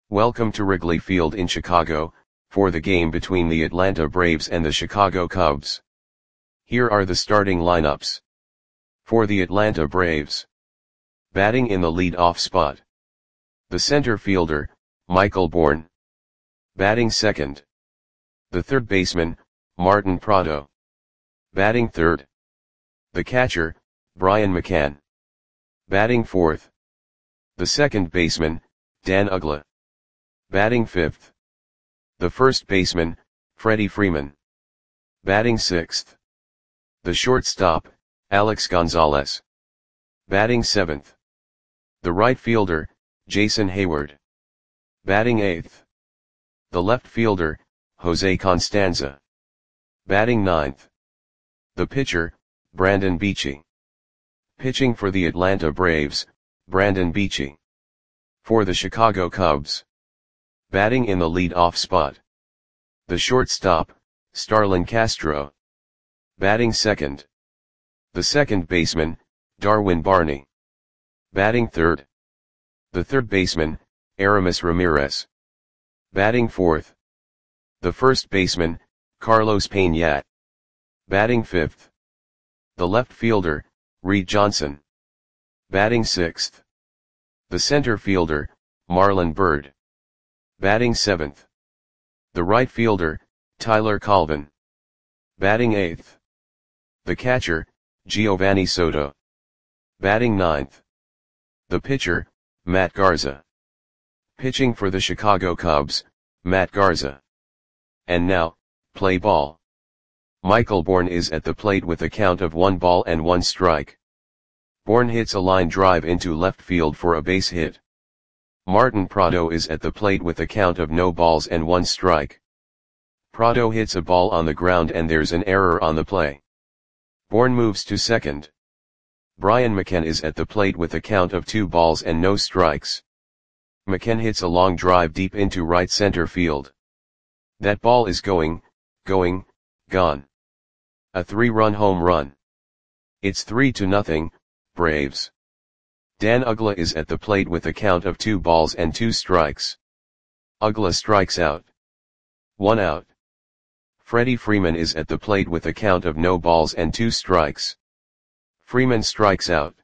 Welcome to Wrigley Field in Chicago, for the game between the Atlanta Braves and the Chicago Cubs. Here are the starting lineups. For the Atlanta Braves. Batting in the lead-off spot. The center fielder, Michael Bourn. Batting second. The third baseman, Martin Prado. Batting third. The catcher, Brian McCann. Batting fourth. The second baseman, Dan Uggla. Batting fifth. The first baseman, Freddie Freeman. Batting sixth. The shortstop, Alex Gonzalez. Batting seventh. The right fielder, Jason Heyward. Batting eighth. The left fielder, Jose Constanza. Batting ninth. The pitcher, Brandon Beachy. Pitching for the Atlanta Braves, Brandon Beachy. For the Chicago Cubs. Batting in the lead-off spot. The shortstop, Starlin Castro. Batting second. The second baseman, Darwin Barney. Batting third. The third baseman, Aramis Ramirez. Batting fourth. The first baseman, Carlos Peña. Batting fifth. The left fielder, Reed Johnson. Batting sixth. The center fielder, Marlon Byrd. Batting seventh. The right fielder, Tyler Colvin. Batting eighth. The catcher, Giovanni Soto. Batting ninth. The pitcher, Matt Garza. Pitching for the Chicago Cubs, Matt Garza. And now, play ball. Michael Bourn is at the plate with a count of 1-1 strike. Bourn hits a line drive into left field for a base hit. Martin Prado is at the plate with a count of 0-1 strike. Prado hits a ball on the ground and there's an error on the play. Bourn moves to second. Brian McCann is at the plate with a count of 2-0 strikes. McCann hits a long drive deep into right center field. That ball is gone. A 3-run home run. It's 3-0, Braves. Dan Uggla is at the plate with a count of 2-2 strikes. Uggla strikes out. 1 out. Freddie Freeman is at the plate with a count of 0-2 strikes. Freeman strikes out.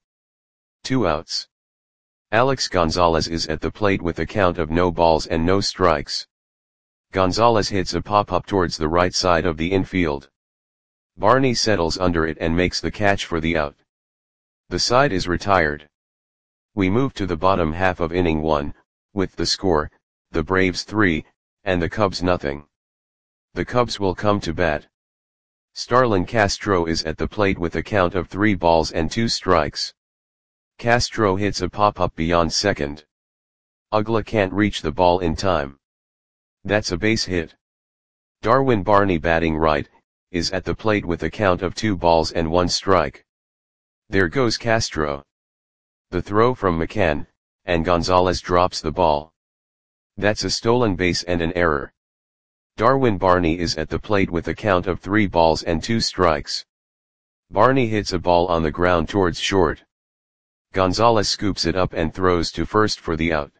2 outs. Alex Gonzalez is at the plate with a count of 0 strikes. Gonzalez hits a pop-up towards the right side of the infield. Barney settles under it and makes the catch for the out. The side is retired. We move to the bottom half of inning 1, with the score, the Braves 3, and the Cubs nothing. The Cubs will come to bat. Starlin Castro is at the plate with a count of 3-2 strikes. Castro hits a pop-up beyond second. Uggla can't reach the ball in time. That's a base hit. Darwin Barney, batting right, is at the plate with a count of 2-1 strike. There goes Castro. The throw from McCann, and Gonzalez drops the ball. That's a stolen base and an error. Darwin Barney is at the plate with a count of 3-2 strikes. Barney hits a ball on the ground towards short. Gonzalez scoops it up and throws to first for the out.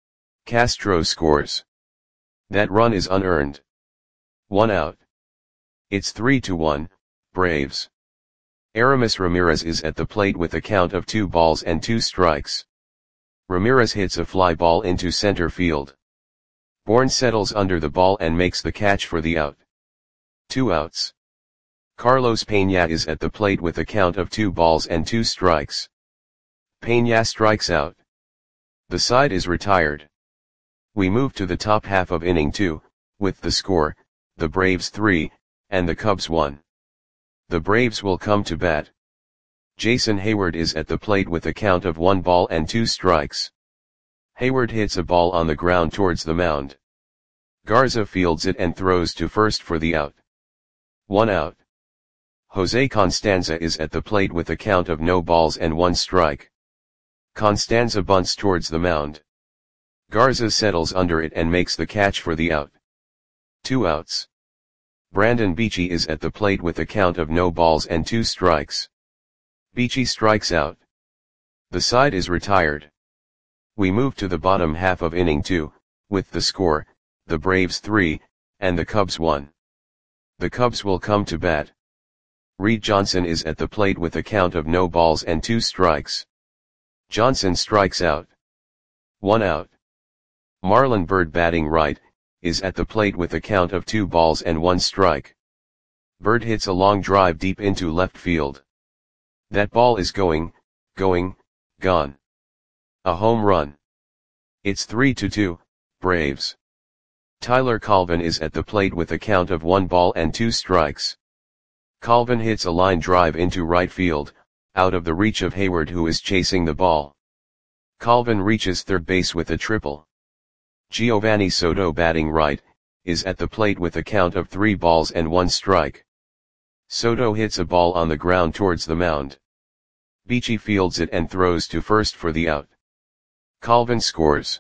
Castro scores. That run is unearned. 1 out. It's 3-1, Braves. Aramis Ramirez is at the plate with a count of 2-2 strikes. Ramirez hits a fly ball into center field. Bourn settles under the ball and makes the catch for the out. 2 outs. Carlos Peña is at the plate with a count of 2-2 strikes. Peña strikes out. The side is retired. We move to the top half of inning 2, with the score, the Braves 3, and the Cubs 1. The Braves will come to bat. Jason Heyward is at the plate with a count of 1-2 strikes. Heyward hits a ball on the ground towards the mound. Garza fields it and throws to first for the out. 1 out. Jose Constanza is at the plate with a count of 0-1 strike. Constanza bunts towards the mound. Garza settles under it and makes the catch for the out. 2 outs. Brandon Beachy is at the plate with a count of 0-2 strikes. Beachy strikes out. The side is retired. We move to the bottom half of inning 2, with the score, the Braves 3, and the Cubs 1. The Cubs will come to bat. Reed Johnson is at the plate with a count of no balls and 2 strikes. Johnson strikes out. 1 out. Marlon Byrd, batting right, is at the plate with a count of 2 balls and 1 strike. Byrd hits a long drive deep into left field. That ball is going, gone. A home run. It's 3-2, Braves. Tyler Colvin is at the plate with a count of 1 ball and 2 strikes. Colvin hits a line drive into right field, out of the reach of Hayward, who is chasing the ball. Colvin reaches third base with a triple. Giovanni Soto, batting right, is at the plate with a count of 3 balls and 1 strike. Soto hits a ball on the ground towards the mound. Beachy fields it and throws to first for the out. Colvin scores.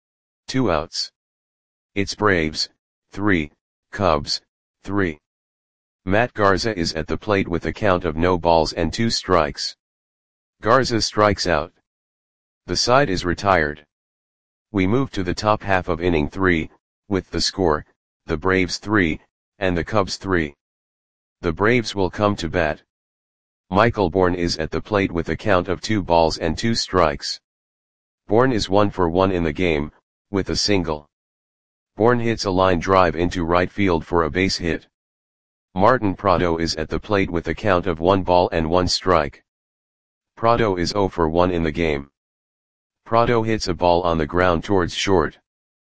2 outs. It's Braves 3, Cubs 3. Matt Garza is at the plate with a count of no balls and 2 strikes. Garza strikes out. The side is retired. We move to the top half of inning 3, with the score, the Braves 3, and the Cubs 3. The Braves will come to bat. Michael Bourn is at the plate with a count of 2 balls and 2 strikes. Bourn is 1 for 1 in the game, with a single. Bourn hits a line drive into right field for a base hit. Martin Prado is at the plate with a count of 1 ball and 1 strike. Prado is 0 for 1 in the game. Prado hits a ball on the ground towards short.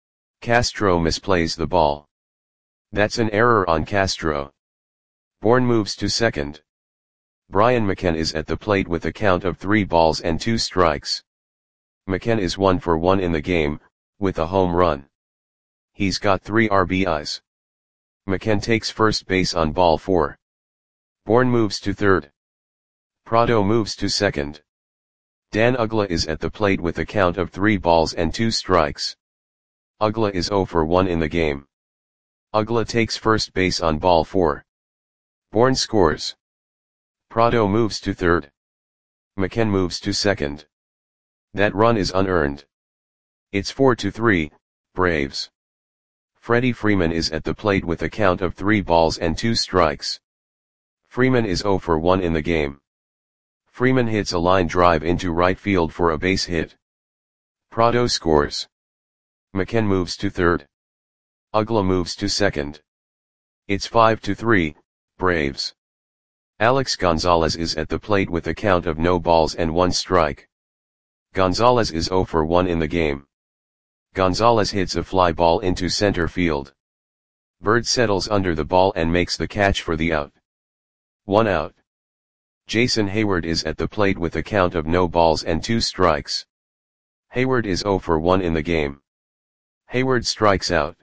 Castro misplays the ball. That's an error on Castro. Bourn moves to second. Brian McKenna is at the plate with a count of 3 balls and 2 strikes. McKenna is 1 for 1 in the game, with a home run. He's got 3 RBIs. McKenna takes first base on ball 4. Bourn moves to third. Prado moves to second. Dan Uggla is at the plate with a count of 3 balls and 2 strikes. Uggla is 0 for 1 in the game. Uggla takes first base on ball 4. Bourn scores. Prado moves to third. McKenna moves to second. That run is unearned. It's 4-3, Braves. Freddie Freeman is at the plate with a count of 3 balls and 2 strikes. Freeman is 0 for 1 in the game. Freeman hits a line drive into right field for a base hit. Prado scores. McKenna moves to third. Uggla moves to second. It's 5-3, Braves. Alex Gonzalez is at the plate with a count of no balls and 1 strike. Gonzalez is 0 for 1 in the game. Gonzalez hits a fly ball into center field. Byrd settles under the ball and makes the catch for the out. 1 out. Jason Hayward is at the plate with a count of no balls and 2 strikes. Hayward is 0 for 1 in the game. Hayward strikes out.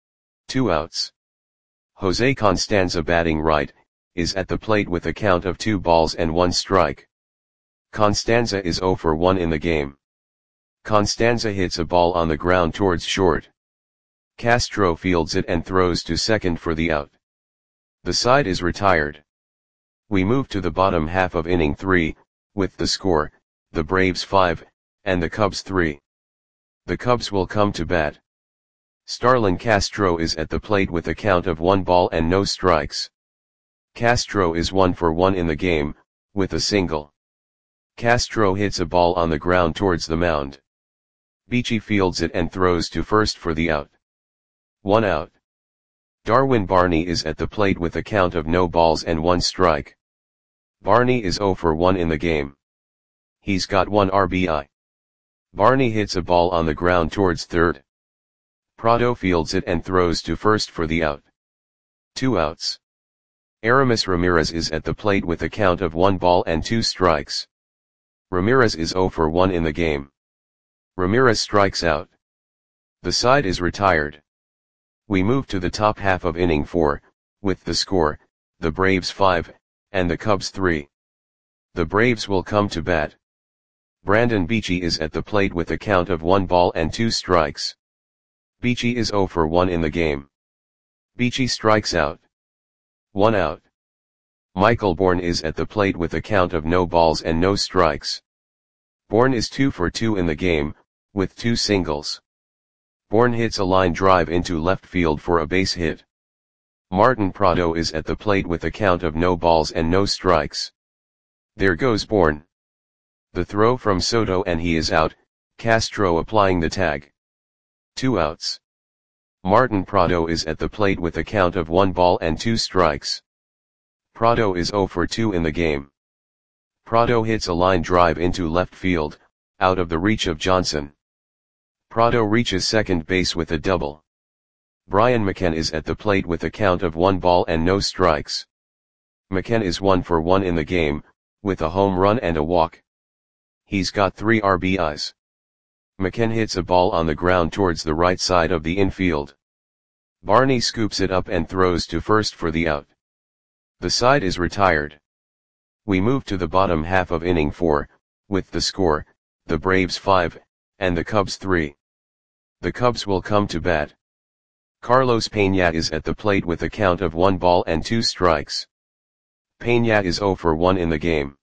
2 outs. Jose Constanza, batting right, is at the plate with a count of 2 balls and 1 strike. Constanza is 0 for 1 in the game. Constanza hits a ball on the ground towards short. Castro fields it and throws to second for the out. The side is retired. We move to the bottom half of inning 3, with the score, the Braves 5, and the Cubs 3. The Cubs will come to bat. Starlin Castro is at the plate with a count of 1 ball and no strikes. Castro is 1 for 1 in the game, with a single. Castro hits a ball on the ground towards the mound. Beachy fields it and throws to first for the out. 1 out. Darwin Barney is at the plate with a count of no balls and 1 strike. Barney is 0 for 1 in the game. He's got 1 RBI. Barney hits a ball on the ground towards third. Prado fields it and throws to first for the out. 2 outs. Aramis Ramirez is at the plate with a count of 1 ball and 2 strikes. Ramirez is 0 for 1 in the game. Ramirez strikes out. The side is retired. We move to the top half of inning 4, with the score, the Braves 5, and the Cubs 3. The Braves will come to bat. Brandon Beachy is at the plate with a count of 1 ball and 2 strikes. Beachy is 0 for 1 in the game. Beachy strikes out. 1 out. Michael Bourn is at the plate with a count of no balls and no strikes. Bourn is 2 for 2 in the game, with 2 singles. Bourne hits a line drive into left field for a base hit. Martin Prado is at the plate with a count of no balls and no strikes. There goes Bourne. The throw from Soto and he is out, Castro applying the tag. 2 outs. Martin Prado is at the plate with a count of 1 ball and 2 strikes. Prado is 0 for 2 in the game. Prado hits a line drive into left field, out of the reach of Johnson. Prado reaches second base with a double. Brian McCann is at the plate with a count of 1 ball and no strikes. McCann is 1 for 1 in the game, with a home run and a walk. He's got 3 RBIs. McCann hits a ball on the ground towards the right side of the infield. Barney scoops it up and throws to first for the out. The side is retired. We move to the bottom half of inning 4, with the score, the Braves 5, and the Cubs 3. The Cubs will come to bat. Carlos Peña is at the plate with a count of 1 ball and 2 strikes. Peña is 0 for 1 in the game.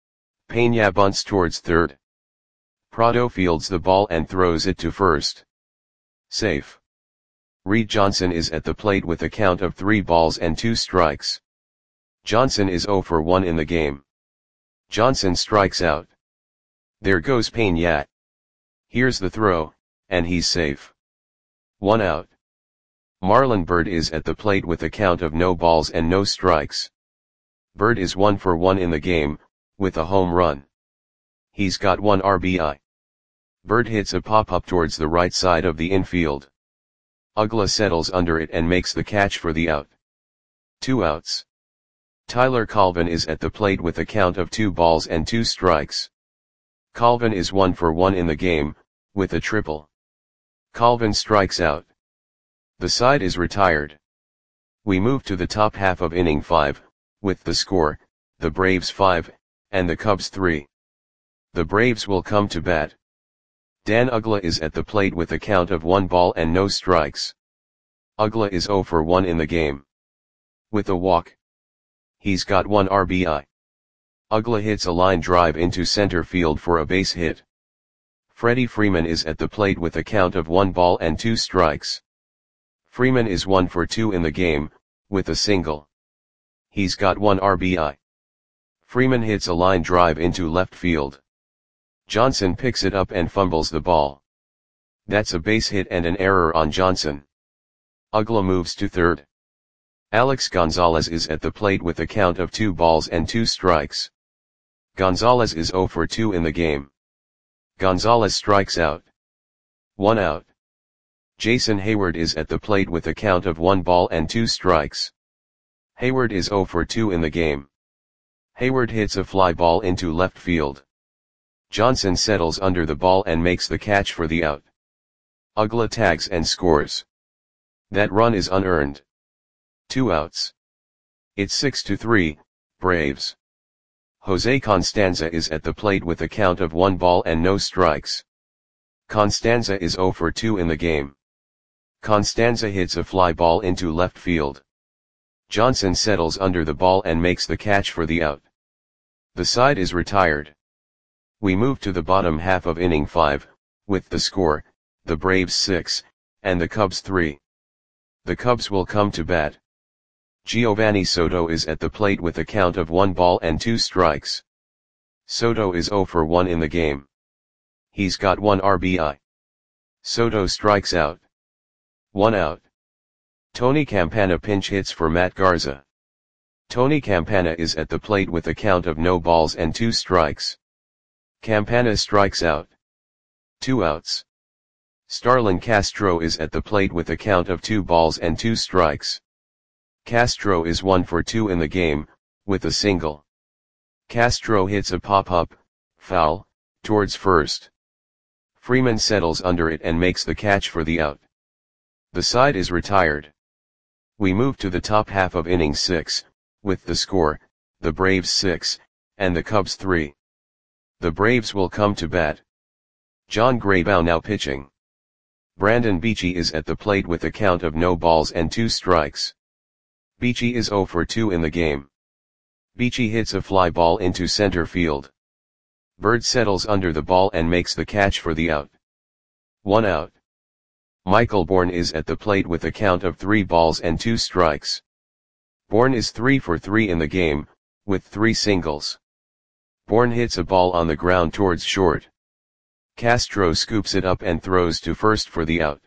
Peña bunts towards third. Prado fields the ball and throws it to first. Safe. Reed Johnson is at the plate with a count of 3 balls and 2 strikes. Johnson is 0 for 1 in the game. Johnson strikes out. There goes Peña. Here's the throw, and he's safe. 1 out. Marlon Byrd is at the plate with a count of no balls and no strikes. Byrd is 1 for 1 in the game, with a home run. He's got 1 RBI. Byrd hits a pop-up towards the right side of the infield. Uggla settles under it and makes the catch for the out. 2 outs. Tyler Colvin is at the plate with a count of 2 balls and 2 strikes. Colvin is 1 for 1 in the game, with a triple. Colvin strikes out. The side is retired. We move to the top half of inning 5, with the score, the Braves 5, and the Cubs 3. The Braves will come to bat. Dan Uggla is at the plate with a count of 1 ball and no strikes. Uggla is 0 for 1 in the game. With a walk. He's got 1 RBI. Uggla hits a line drive into center field for a base hit. Freddie Freeman is at the plate with a count of 1 ball and 2 strikes. Freeman is 1 for 2 in the game, with a single. He's got 1 RBI. Freeman hits a line drive into left field. Johnson picks it up and fumbles the ball. That's a base hit and an error on Johnson. Uggla moves to third. Alex Gonzalez is at the plate with a count of 2 balls and 2 strikes. Gonzalez is 0 for 2 in the game. Gonzalez strikes out. 1 out. Jason Hayward is at the plate with a count of 1 ball and 2 strikes. Hayward is 0 for 2 in the game. Hayward hits a fly ball into left field. Johnson settles under the ball and makes the catch for the out. Uggla tags and scores. That run is unearned. 2 outs. It's 6-3, Braves. Jose Constanza is at the plate with a count of 1 ball and no strikes. Constanza is 0 for 2 in the game. Constanza hits a fly ball into left field. Johnson settles under the ball and makes the catch for the out. The side is retired. We move to the bottom half of inning 5, with the score, the Braves 6, and the Cubs 3. The Cubs will come to bat. Giovanni Soto is at the plate with a count of 1 ball and 2 strikes. Soto is 0 for 1 in the game. He's got 1 RBI. Soto strikes out. 1 out. Tony Campana pinch hits for Matt Garza. Tony Campana is at the plate with a count of no balls and 2 strikes. Campana strikes out. 2 outs. Starlin Castro is at the plate with a count of 2 balls and 2 strikes. Castro is 1 for 2 in the game, with a single. Castro hits a pop-up, foul, towards first. Freeman settles under it and makes the catch for the out. The side is retired. We move to the top half of inning 6, with the score, the Braves 6, and the Cubs 3. The Braves will come to bat. John Graybow now pitching. Brandon Beachy is at the plate with a count of no balls and 2 strikes. Beachy is 0 for 2 in the game. Beachy hits a fly ball into center field. Byrd settles under the ball and makes the catch for the out. 1 out. Michael Bourne is at the plate with a count of 3 balls and 2 strikes. Bourne is 3 for 3 in the game, with 3 singles. Bourne hits a ball on the ground towards short. Castro scoops it up and throws to first for the out.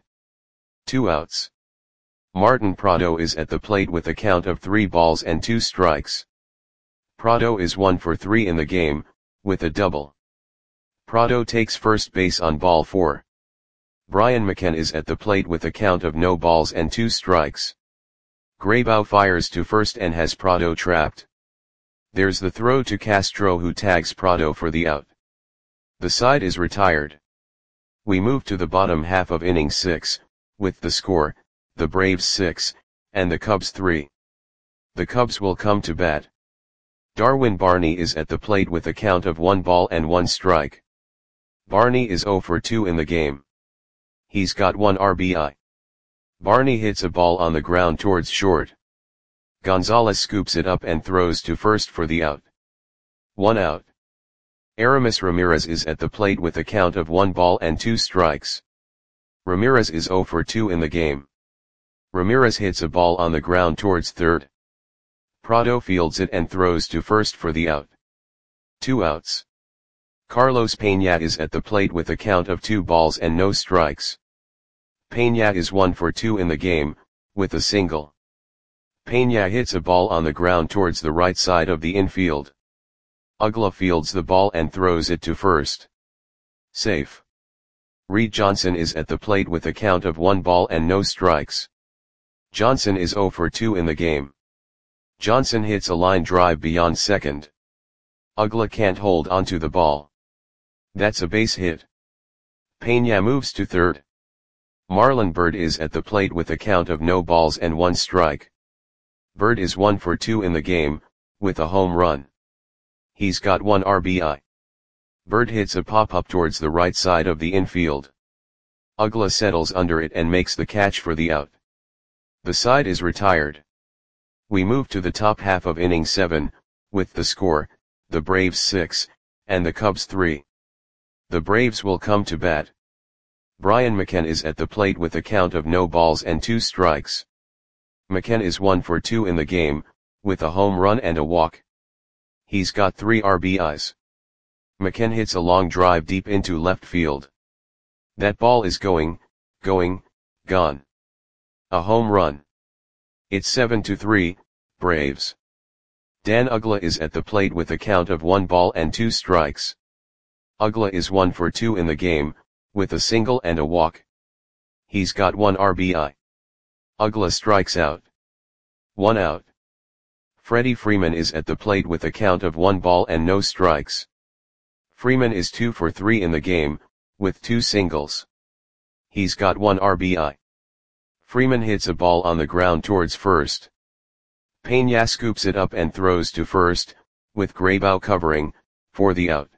2 outs. Martin Prado is at the plate with a count of 3 balls and 2 strikes. Prado is 1 for 3 in the game, with a double. Prado takes first base on ball 4. Brian McCann is at the plate with a count of no balls and 2 strikes. Graybow fires to first and has Prado trapped. There's the throw to Castro, who tags Prado for the out. The side is retired. We move to the bottom half of inning 6, with the score, the Braves 6, and the Cubs 3. The Cubs will come to bat. Darwin Barney is at the plate with a count of 1 ball and 1 strike. Barney is 0 for 2 in the game. He's got 1 RBI. Barney hits a ball on the ground towards short. Gonzalez scoops it up and throws to first for the out. 1 out. Aramis Ramirez is at the plate with a count of 1 ball and 2 strikes. Ramirez is 0 for 2 in the game. Ramirez hits a ball on the ground towards third. Prado fields it and throws to first for the out. 2 outs. Carlos Peña is at the plate with a count of 2 balls and no strikes. Peña is 1 for 2 in the game, with a single. Peña hits a ball on the ground towards the right side of the infield. Uggla fields the ball and throws it to first. Safe. Reed Johnson is at the plate with a count of 1 ball and no strikes. Johnson is 0 for 2 in the game. Johnson hits a line drive beyond second. Uggla can't hold onto the ball. That's a base hit. Peña moves to third. Marlon Byrd is at the plate with a count of no balls and 1 strike. Byrd is 1 for 2 in the game, with a home run. He's got 1 RBI. Byrd hits a pop-up towards the right side of the infield. Uggla settles under it and makes the catch for the out. The side is retired. We move to the top half of inning 7, with the score, the Braves 6, and the Cubs 3. The Braves will come to bat. Brian McCann is at the plate with a count of no balls and 2 strikes. McCann is 1 for 2 in the game, with a home run and a walk. He's got 3 RBIs. McCann hits a long drive deep into left field. That ball is gone. A home run. It's 7-3, Braves. Dan Uggla is at the plate with a count of 1 ball and 2 strikes. Uggla is 1 for 2 in the game, with a single and a walk. He's got 1 RBI. Uggla strikes out. 1 out. Freddie Freeman is at the plate with a count of 1 ball and no strikes. Freeman is 2 for 3 in the game, with 2 singles. He's got 1 RBI. Freeman hits a ball on the ground towards first. Peña scoops it up and throws to first, with Graybow covering, for the out.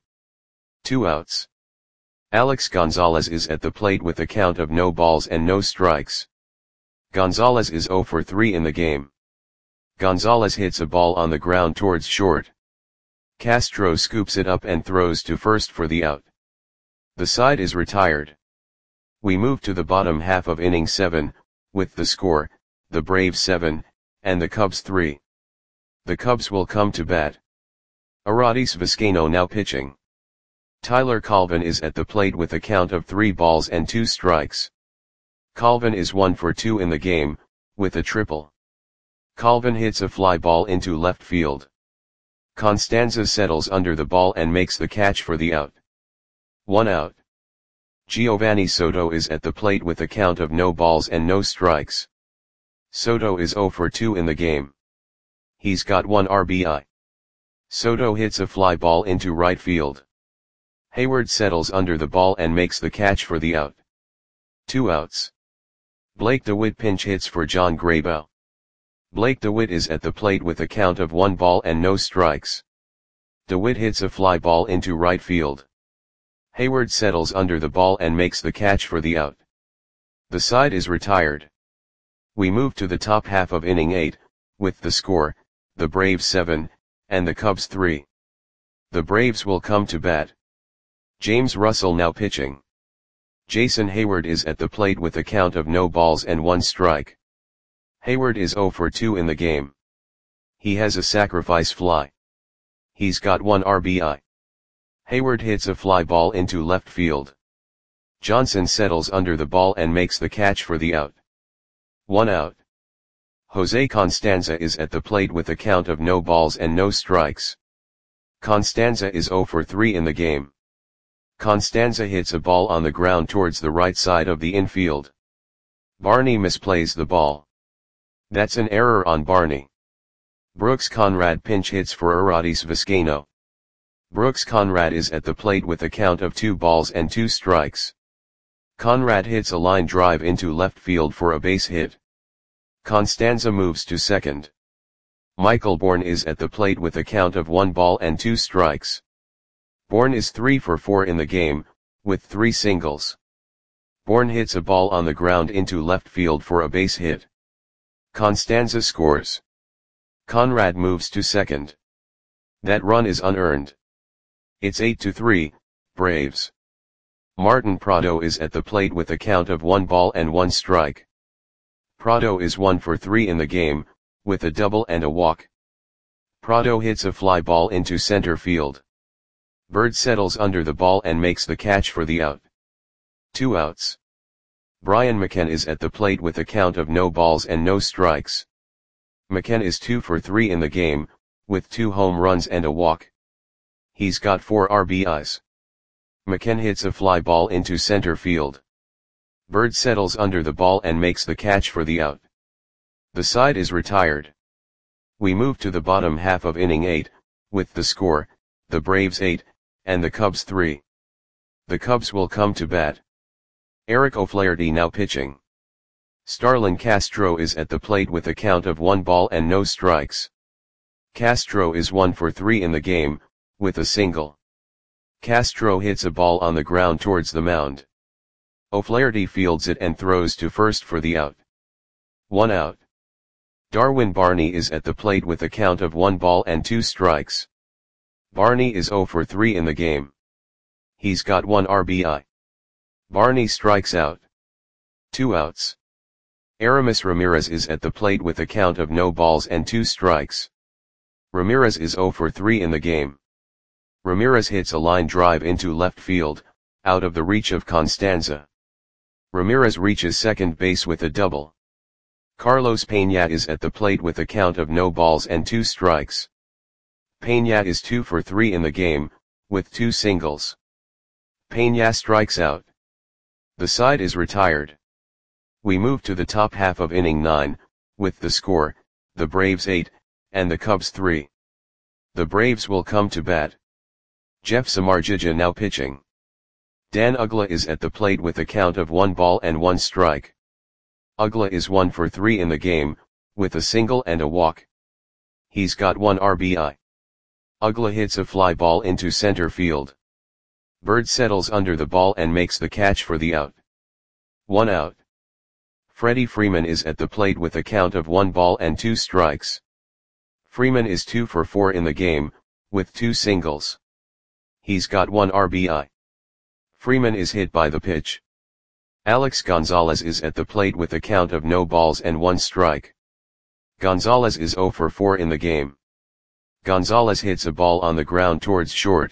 2 outs. Alex Gonzalez is at the plate with a count of no balls and no strikes. Gonzalez is 0 for 3 in the game. Gonzalez hits a ball on the ground towards short. Castro scoops it up and throws to first for the out. The side is retired. We move to the bottom half of inning 7, with the score, the Braves 7, and the Cubs 3. The Cubs will come to bat. Arodys Vizcaino now pitching. Tyler Colvin is at the plate with a count of 3 balls and 2 strikes. Colvin is 1 for 2 in the game, with a triple. Colvin hits a fly ball into left field. Constanza settles under the ball and makes the catch for the out. 1 out. Giovanni Soto is at the plate with a count of no balls and no strikes. Soto is 0 for 2 in the game. He's got 1 RBI. Soto hits a fly ball into right field. Hayward settles under the ball and makes the catch for the out. 2 outs. Blake DeWitt pinch hits for John Graybow. Blake DeWitt is at the plate with a count of 1 ball and no strikes. DeWitt hits a fly ball into right field. Hayward settles under the ball and makes the catch for the out. The side is retired. We move to the top half of inning 8, with the score, the Braves 7, and the Cubs 3. The Braves will come to bat. James Russell now pitching. Jason Heyward is at the plate with a count of no balls and 1 strike. Heyward is 0 for 2 in the game. He has a sacrifice fly. He's got 1 RBI. Heyward hits a fly ball into left field. Johnson settles under the ball and makes the catch for the out. 1 out. Jose Constanza is at the plate with a count of no balls and no strikes. Constanza is 0 for 3 in the game. Constanza hits a ball on the ground towards the right side of the infield. Barney misplays the ball. That's an error on Barney. Brooks Conrad pinch hits for Arodys Vizcaino. Brooks Conrad is at the plate with a count of 2 balls and 2 strikes. Conrad hits a line drive into left field for a base hit. Constanza moves to second. Michael Bourne is at the plate with a count of 1 ball and 2 strikes. Bourne is 3 for 4 in the game, with 3 singles. Bourne hits a ball on the ground into left field for a base hit. Constanza scores. Conrad moves to second. That run is unearned. It's 8-3, Braves. Martin Prado is at the plate with a count of 1 ball and 1 strike. Prado is 1 for 3 in the game, with a double and a walk. Prado hits a fly ball into center field. Bird settles under the ball and makes the catch for the out. 2 outs. Brian McCann is at the plate with a count of no balls and no strikes. McCann is 2 for 3 in the game, with 2 home runs and a walk. He's got 4 RBIs. McCann hits a fly ball into center field. Bird settles under the ball and makes the catch for the out. The side is retired. We move to the bottom half of inning 8, with the score, the Braves 8, and the Cubs 3. The Cubs will come to bat. Eric O'Flaherty now pitching. Starlin Castro is at the plate with a count of 1 ball and no strikes. Castro is 1 for 3 in the game, with a single. Castro hits a ball on the ground towards the mound. O'Flaherty fields it and throws to first for the out. 1 out. Darwin Barney is at the plate with a count of 1 ball and 2 strikes. Barney is 0 for 3 in the game. He's got 1 RBI. Barney strikes out. 2 outs. Aramis Ramirez is at the plate with a count of no balls and 2 strikes. Ramirez is 0 for 3 in the game. Ramirez hits a line drive into left field, out of the reach of Constanza. Ramirez reaches second base with a double. Carlos Peña is at the plate with a count of no balls and 2 strikes. Peña is 2 for 3 in the game, with 2 singles. Peña strikes out. The side is retired. We move to the top half of inning 9, with the score, the Braves 8, and the Cubs 3. The Braves will come to bat. Jeff Samardzija now pitching. Dan Uggla is at the plate with a count of 1 ball and 1 strike. Uggla is 1 for 3 in the game, with a single and a walk. He's got 1 RBI. Uggla hits a fly ball into center field. Bird settles under the ball and makes the catch for the out. 1 out. Freddie Freeman is at the plate with a count of 1 ball and 2 strikes. Freeman is 2 for 4 in the game, with 2 singles. He's got 1 RBI. Freeman is hit by the pitch. Alex Gonzalez is at the plate with a count of no balls and 1 strike. Gonzalez is 0 for 4 in the game. Gonzalez hits a ball on the ground towards short.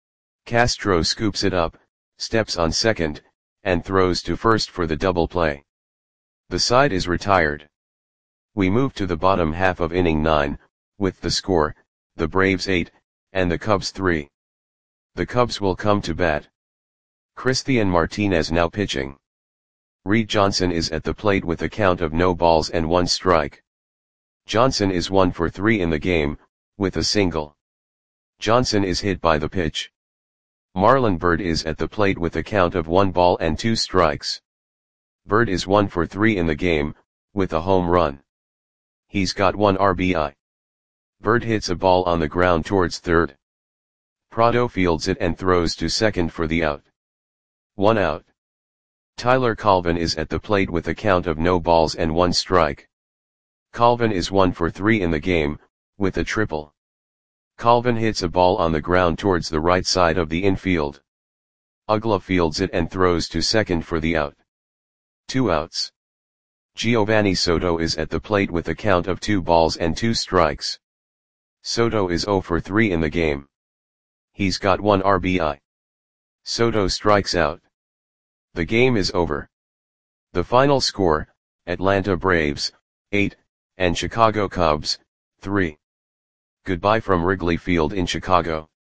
Castro scoops it up, steps on second, and throws to first for the double play. The side is retired. We move to the bottom half of inning 9, with the score, the Braves 8, and the Cubs 3. The Cubs will come to bat. Christian Martinez now pitching. Reed Johnson is at the plate with a count of no balls and 1 strike. Johnson is 1 for 3 in the game, with a single. Johnson is hit by the pitch. Marlon Byrd is at the plate with a count of 1 ball and 2 strikes. Byrd is 1 for 3 in the game, with a home run. He's got 1 RBI. Byrd hits a ball on the ground towards third. Prado fields it and throws to second for the out. 1 out. Tyler Colvin is at the plate with a count of no balls and 1 strike. Colvin is 1 for 3 in the game, with a triple. Colvin hits a ball on the ground towards the right side of the infield. Uggla fields it and throws to second for the out. 2 outs. Giovanni Soto is at the plate with a count of 2 balls and 2 strikes. Soto is 0 for 3 in the game. He's got 1 RBI. Soto strikes out. The game is over. The final score, Atlanta Braves, 8, and Chicago Cubs, 3. Goodbye from Wrigley Field in Chicago.